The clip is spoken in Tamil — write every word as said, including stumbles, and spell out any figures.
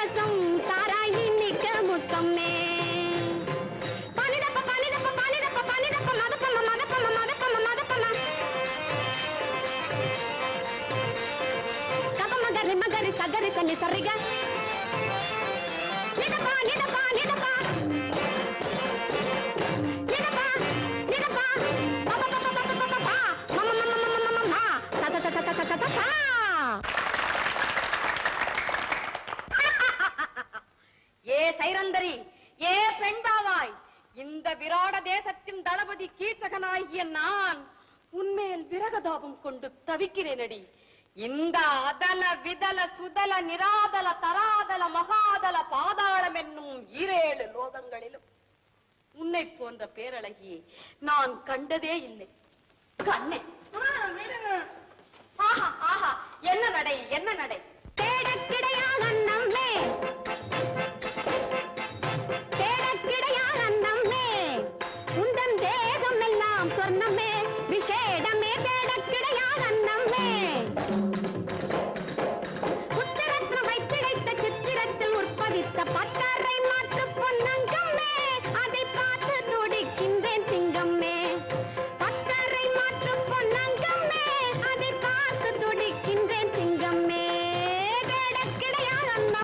பரவசம் தாராயி நிக்க முத்தம்மே பனிதப்ப பனிதப்ப பனிதப்ப பனிதப்ப மதப்பம்ம மதப்பம்ம மதப்பம்ம மதப்பம்ம கப மகரி மகரி சகரி சனி சரிக நிதப்பா நிதப்பா நிதப்பா நிதப்பா நிதப்பா பப பப பப பப பா மம மம மம மம மா த த த த த த த ஏ சைரந்தரி, ஏ பெண்பாவாய், இந்த விராட தேசத்தின் தளபதி கீச்சகனாகிய நான் உன்மேல் விரகதாபம் கொண்டு தவிக்கிறேனடி. இந்த அதல விதல சுதல நிராதல தராதல மகாதல பாதாளம் என்னும் ஈரேழு லோகங்களிலும் உன்னை போன்ற பேரழகியை நான் கண்டதே இல்லை. கண்ணே, ஆஹா ஆஹா, என்ன நடை என்ன நடை, தேட கிடையாக